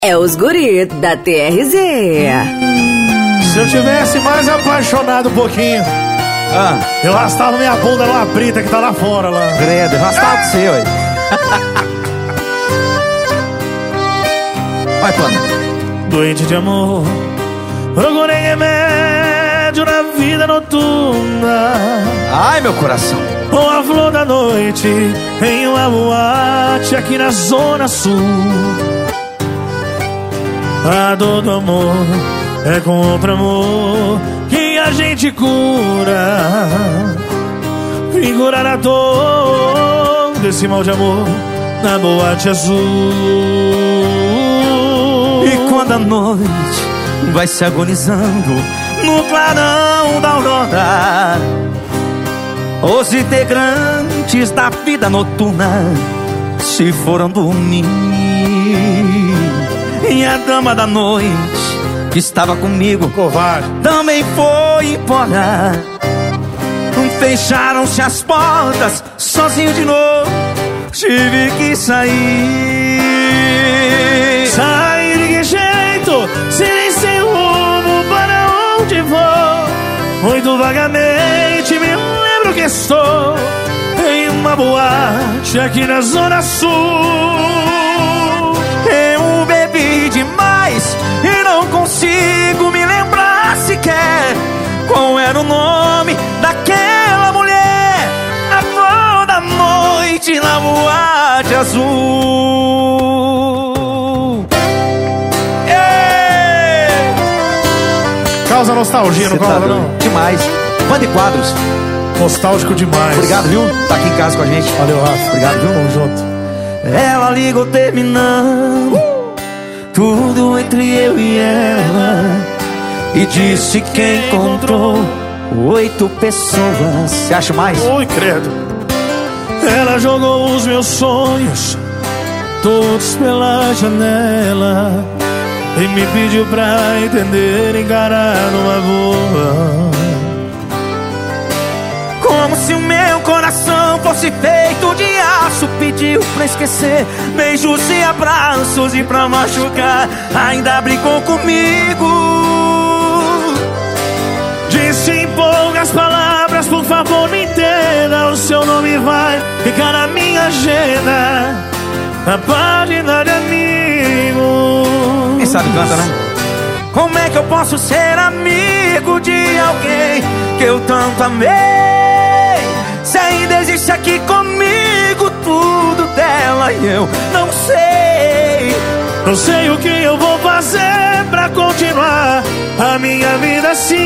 É os guri da TRZ. Se eu tivesse mais apaixonado um pouquinho, eu arrastava minha bunda numa brita que tá lá fora lá. Credo, arrastava pra você, ué. Vai, Panda. Doente de amor, procurei remédio na vida noturna. Ai, meu coração. Com a flor da noite em uma boate aqui na Zona Sul. A dor do amor é com outro amor que a gente cura. Vim curar a dor desse mal de amor na boate azul. E quando a noite vai se agonizando no clarão da aurora, os integrantes da vida noturna se foram dormir. E a dama da noite que estava comigo, covarde, também foi embora. Fecharam-se as portas, sozinho de novo tive que sair. Sair de que jeito, sem rumo, para onde vou? Muito vagamente me lembro que estou em uma boate aqui na Zona Sul. Eu bebi demais e não consigo me lembrar sequer qual era o nome daquela mulher. A flor da noite na boate azul. Ei! Causa nostalgia, não causa não? Demais. Banda de quadros. Nostálgico demais. Obrigado, viu? Tá aqui em casa com a gente. Valeu, Rafa. Obrigado, viu? Tamo junto. Ela ligou terminando tudo entre eu e ela e disse que encontrou 8 pessoas. Você acha mais? Oi, credo. Ela jogou os meus sonhos todos pela janela e me pediu pra entender, encarar numa boa. Como se o meu coração fosse feito de aço, pediu pra esquecer beijos e abraços, e pra machucar ainda brigou comigo. Disse em poucas palavras, por favor me entenda, o seu nome vai ficar na minha agenda, na página de amigo. Quem sabe canta, né? Como é que eu posso ser amigo de alguém que eu tanto amei, se ainda existe aqui comigo tudo dela e eu não sei? Não sei o que eu vou fazer pra continuar a minha vida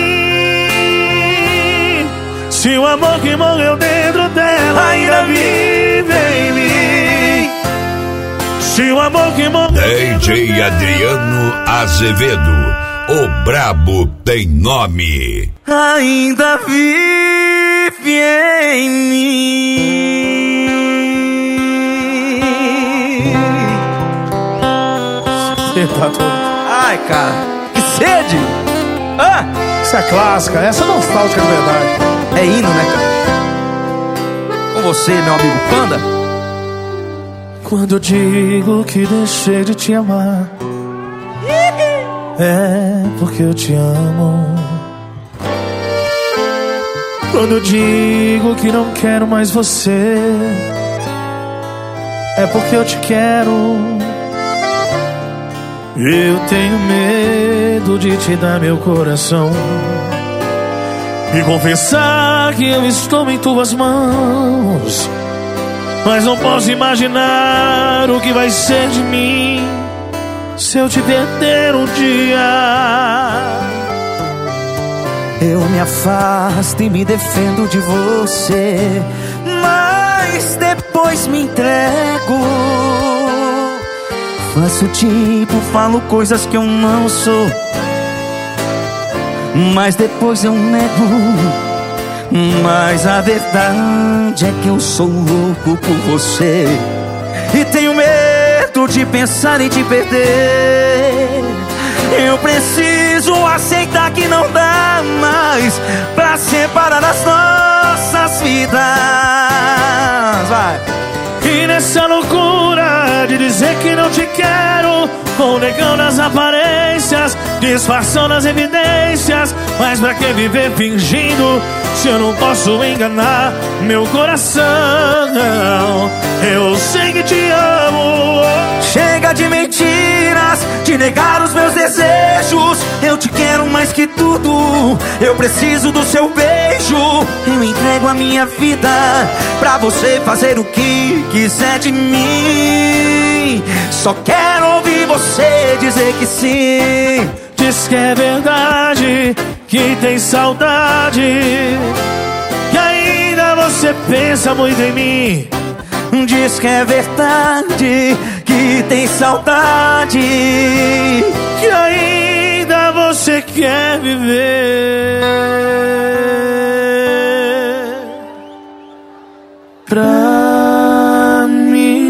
assim, se o amor que morreu dentro dela ainda vive em mim. Se o amor que morreu... DJ Adriano Azevedo, o brabo tem nome. Ainda vive em mim. Você tá todo... Ai, cara, que sede! Isso é clássica, essa é nostálgica de verdade. É hino, né, cara? Com você, meu amigo Panda. Quando eu digo que deixei de te amar, é porque eu te amo. Quando eu digo que não quero mais você, é porque eu te quero. Eu tenho medo de te dar meu coração e confessar que eu estou em tuas mãos, mas não posso imaginar o que vai ser de mim se eu te perder um dia. Eu me afasto e me defendo de você, mas depois me entrego. Faço tipo, falo coisas que eu não sou, mas depois eu nego. Mas a verdade é que eu sou louco por você e tenho medo de pensar em te perder. Eu preciso aceitar que não dá mais pra separar as nossas vidas. Vai. E nessa loucura de dizer que não te quero, vou negando as aparências, disfarçando as evidências. Mas pra que viver fingindo se eu não posso enganar meu coração? Eu sei que te amo. Chega de mentiras, de negar os meus desejos. Eu te quero mais que tudo, eu preciso do seu beijo. Eu entrego a minha vida pra você fazer o que quiser de mim. Só quero ouvir você dizer que sim. Diz que é verdade, que tem saudade, que ainda você pensa muito em mim. Diz que é verdade, que tem saudade, que ainda você quer viver pra mim.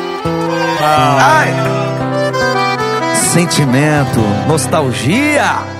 Ai. Sentimento, nostalgia.